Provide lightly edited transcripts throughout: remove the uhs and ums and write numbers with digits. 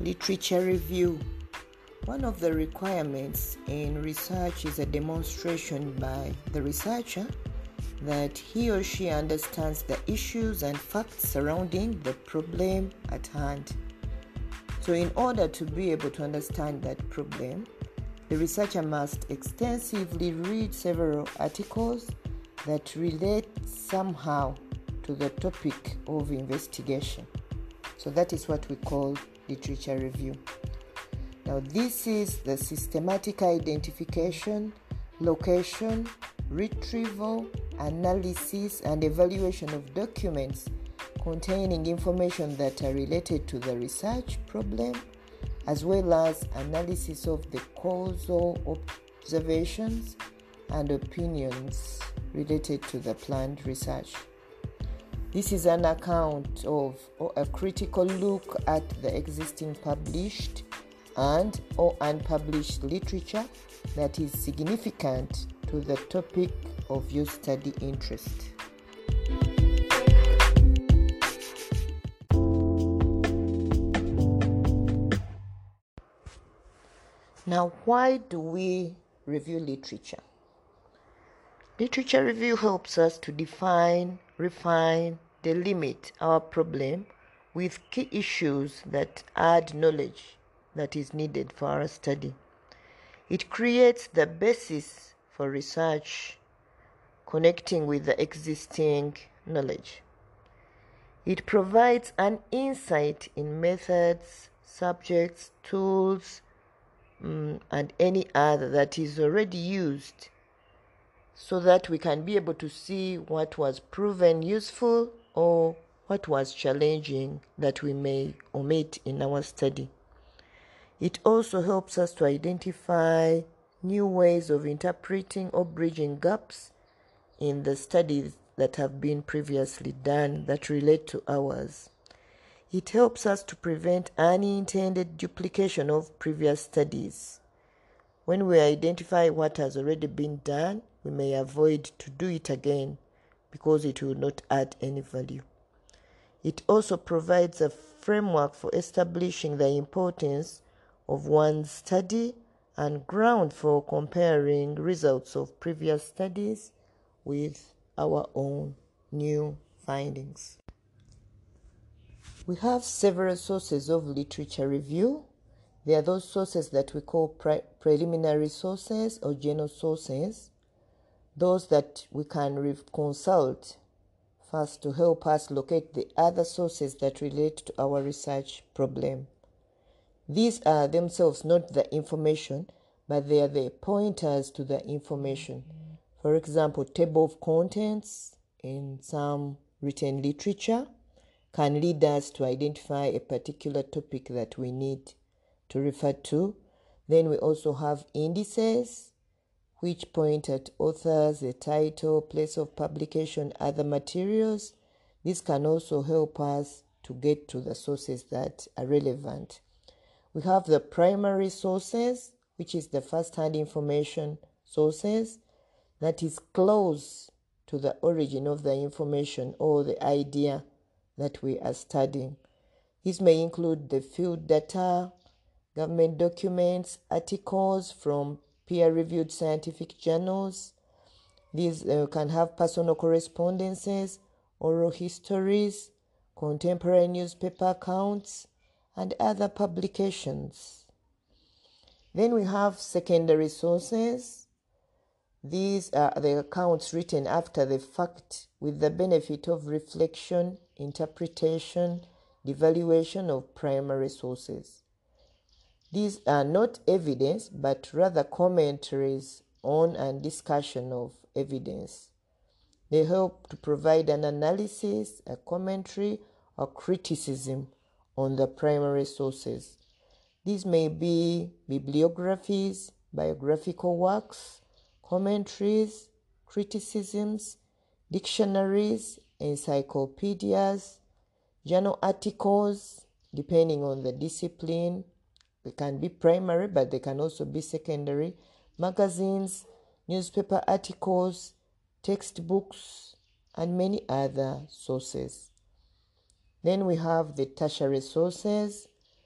Literature review. One of the requirements in research is a demonstration by the researcher that he or she understands the issues and facts surrounding the problem at hand. So in order to be able to understand that problem, the researcher must extensively read several articles that relate somehow to the topic of investigation. So that is what we call literature review. Now, this is the systematic identification, location, retrieval, analysis, and evaluation of documents containing information that are related to the research problem, as well as analysis of the causal observations and opinions related to the planned research. This is an account of or a critical look at the existing published and or unpublished literature that is significant to the topic of your study interest. Now, why do we review literature? Literature review helps us to define, refine, delimit our problem with key issues that add knowledge that is needed for our study. It creates the basis for research connecting with the existing knowledge. It provides an insight in methods, subjects, tools, and any other that is already used, so that we can be able to see what was proven useful or what was challenging that we may omit in our study. It also helps us to identify new ways of interpreting or bridging gaps in the studies that have been previously done that relate to ours. It helps us to prevent unintended duplication of previous studies. When we identify what has already been done, we may avoid to do it again because it will not add any value. It also provides a framework for establishing the importance of one's study and ground for comparing results of previous studies with our own new findings. We have several sources of literature review. There are those sources that we call preliminary sources or general sources, those that we can consult first to help us locate the other sources that relate to our research problem. These are themselves not the information, but they are the pointers to the information. For example, table of contents in some written literature can lead us to identify a particular topic that we need to refer to. Then we also have indices, which point at authors, the title, place of publication, other materials. This can also help us to get to the sources that are relevant. We have the primary sources, which is the first-hand information sources that is close to the origin of the information or the idea that we are studying. These may include the field data, government documents, articles from peer-reviewed scientific journals. These can have personal correspondences, oral histories, contemporary newspaper accounts, and other publications. Then we have secondary sources. These are the accounts written after the fact with the benefit of reflection, interpretation, devaluation of primary sources. These are not evidence, but rather commentaries on and discussion of evidence. They help to provide an analysis, a commentary, or criticism on the primary sources. These may be bibliographies, biographical works, commentaries, criticisms, dictionaries, encyclopedias, journal articles, depending on the discipline. They can be primary, but they can also be secondary, magazines, newspaper articles, textbooks, and many other sources. Then we have the tertiary sources,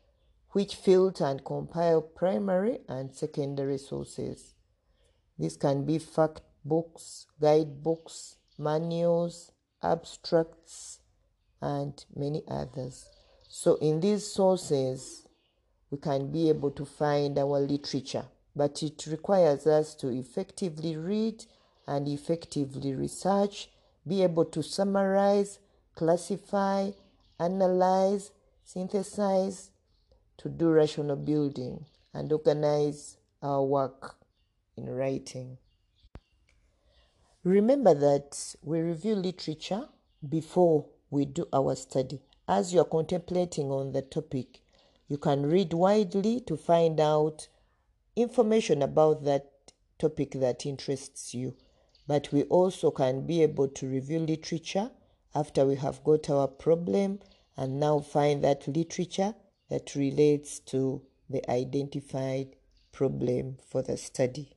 which filter and compile primary and secondary sources. This can be fact books, guidebooks, manuals, abstracts, and many others. So in these sources, we can be able to find our literature, but it requires us to effectively read and effectively research, be able to summarize, classify, analyze, synthesize, to do rational building and organize our work in writing. Remember that we review literature before we do our study. As you are contemplating on the topic, you can read widely to find out information about that topic that interests you. But we also can be able to review literature after we have got our problem and now find that literature that relates to the identified problem for the study.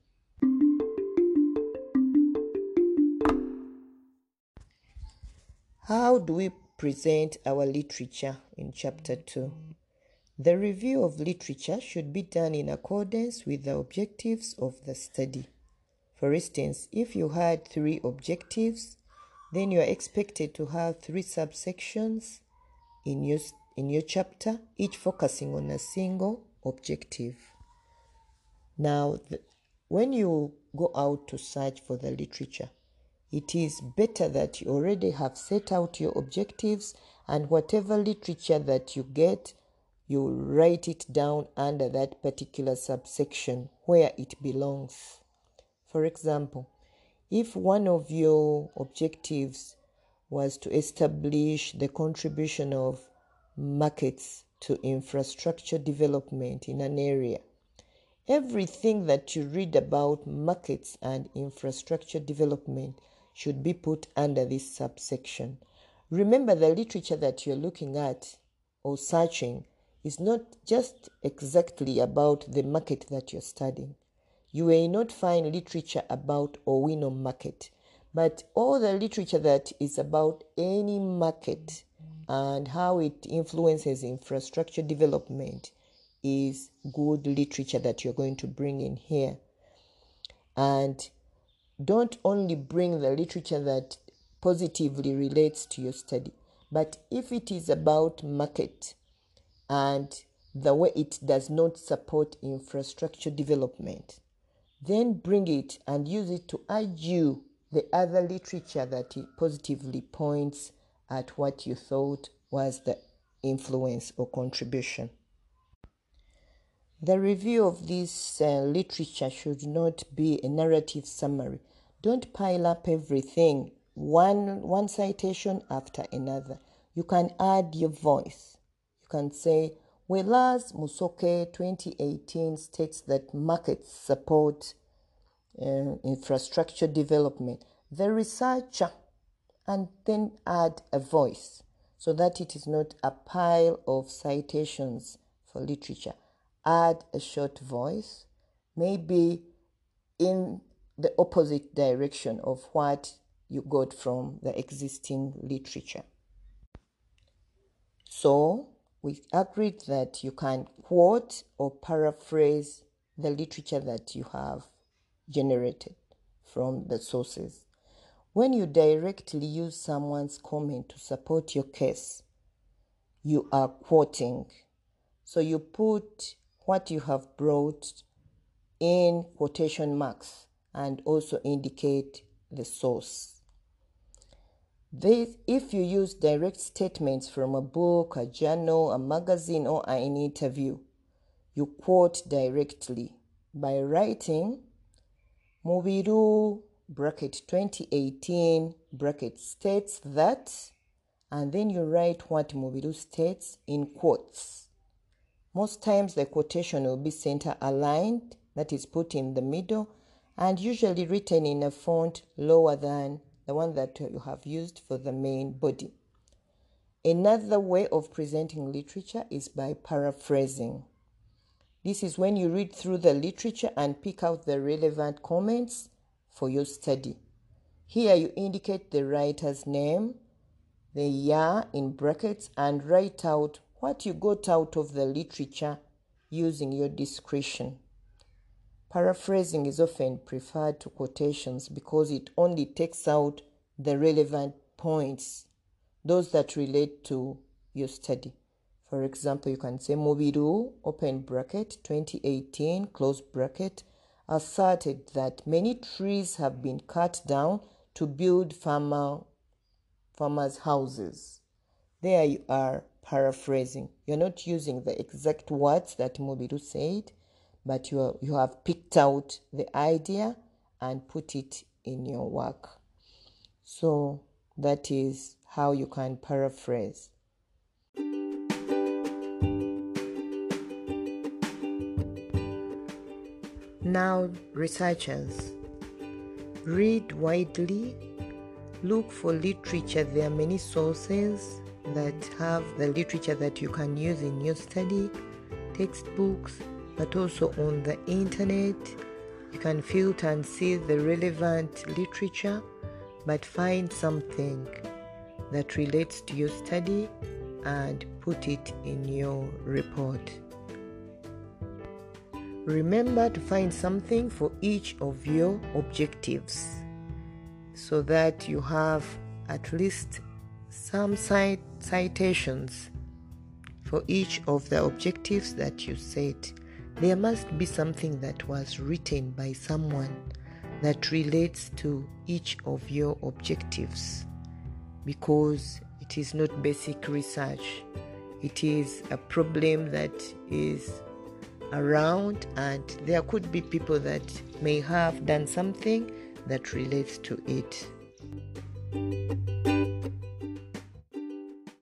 How do we present our literature in Chapter 2? The review of literature should be done in accordance with the objectives of the study. For instance, if you had 3 objectives, then you are expected to have 3 subsections in your chapter, each focusing on a single objective. Now, when you go out to search for the literature, it is better that you already have set out your objectives, and whatever literature that you get, you write it down under that particular subsection where it belongs. For example, if one of your objectives was to establish the contribution of markets to infrastructure development in an area, everything that you read about markets and infrastructure development should be put under this subsection. Remember, the literature that you're looking at or searching is not just exactly about the market that you're studying. You may not find literature about Owino market, but all the literature that is about any market and how it influences infrastructure development is good literature that you're going to bring in here. And don't only bring the literature that positively relates to your study, but if it is about market and the way it does not support infrastructure development, then bring it and use it to argue the other literature that it positively points at what you thought was the influence or contribution. The review of this literature should not be a narrative summary. Don't pile up everything, one citation after another. You can add your voice. You can say, whereas Musoke 2018 states that markets support infrastructure development, the researcher, and then add a voice so that it is not a pile of citations for literature. Add a short voice, maybe in the opposite direction of what you got from the existing literature. So we agreed that you can quote or paraphrase the literature that you have generated from the sources. When you directly use someone's comment to support your case, you are quoting. So you put what you have brought in quotation marks and also indicate the source. If you use direct statements from a book, a journal, a magazine, or an interview, you quote directly by writing Mubiru bracket 2018 bracket states that, and then you write what Mubiru states in quotes. Most times the quotation will be center aligned, that is put in the middle, and usually written in a font lower than the one that you have used for the main body. Another way of presenting literature is by paraphrasing. This is when you read through the literature and pick out the relevant comments for your study. Here you indicate the writer's name, the year in brackets, and write out what you got out of the literature using your discretion. Paraphrasing is often preferred to quotations because it only takes out the relevant points, those that relate to your study. For example, you can say Mubiru, open bracket, 2018, close bracket, asserted that many trees have been cut down to build farmers' houses. There you are paraphrasing. You're not using the exact words that Mubiru said, but you have picked out the idea and put it in your work. So that is how you can paraphrase. Now, researchers, read widely, look for literature. There are many sources that have the literature that you can use in your study, textbooks, but also on the internet. You can filter and see the relevant literature, but find something that relates to your study and put it in your report. Remember to find something for each of your objectives so that you have at least some citations for each of the objectives that you set. There must be something that was written by someone that relates to each of your objectives, because it is not basic research. It is a problem that is around, and there could be people that may have done something that relates to it.